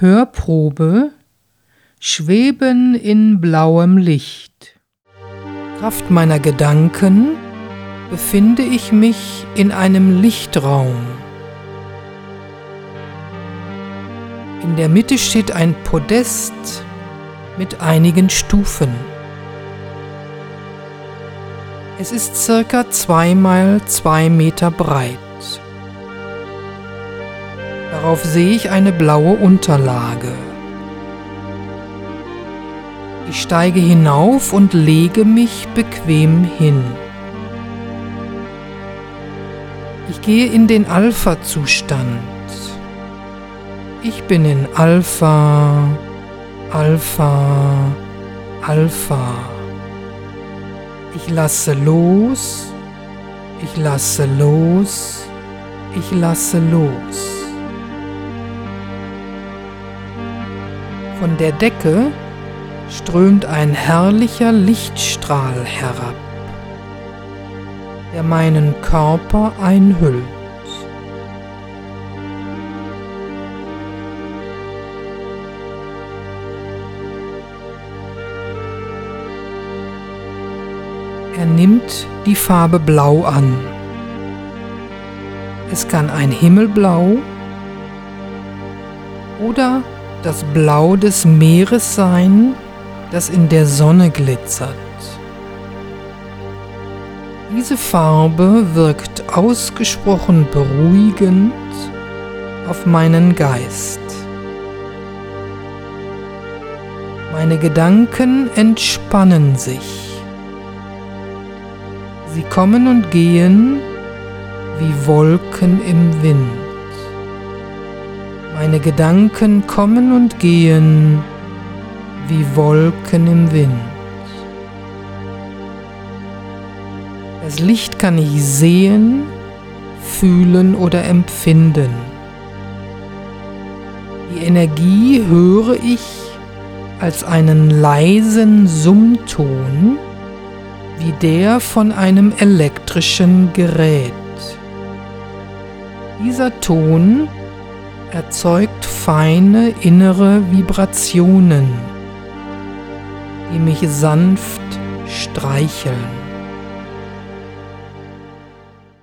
Hörprobe Schweben in blauem Licht. Kraft meiner Gedanken befinde ich mich in einem Lichtraum. In der Mitte steht ein Podest mit einigen Stufen. Es ist circa 2 mal 2 Meter breit. Darauf sehe ich eine blaue Unterlage. Ich steige hinauf und lege mich bequem hin. Ich gehe in den Alpha-Zustand. Ich bin in Alpha, Alpha, Alpha. Ich lasse los, ich lasse los, ich lasse los. Von der Decke strömt ein herrlicher Lichtstrahl herab, der meinen Körper einhüllt. Er nimmt die Farbe Blau an. Es kann ein Himmelblau oder das Blau des Meeres sein, das in der Sonne glitzert. Diese Farbe wirkt ausgesprochen beruhigend auf meinen Geist. Meine Gedanken entspannen sich. Sie kommen und gehen wie Wolken im Wind. Meine Gedanken kommen und gehen wie Wolken im Wind. Das Licht kann ich sehen, fühlen oder empfinden. Die Energie höre ich als einen leisen Summton, wie der von einem elektrischen Gerät. Dieser Ton erzeugt feine innere Vibrationen, die mich sanft streicheln.